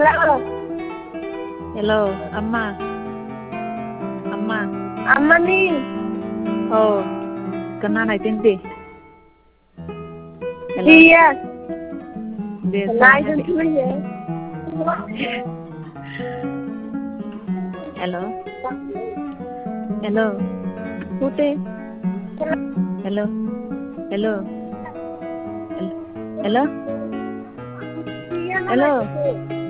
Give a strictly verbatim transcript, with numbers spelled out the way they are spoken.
Hello. Hello, Amma. Amma. Ammani. Oh, kenal naik Hello. Iya. Biasa. Naik dulu ya. Hello. Hello. Putih. Hello. Hello. Hello. Hello. Iya, Hello. Hello.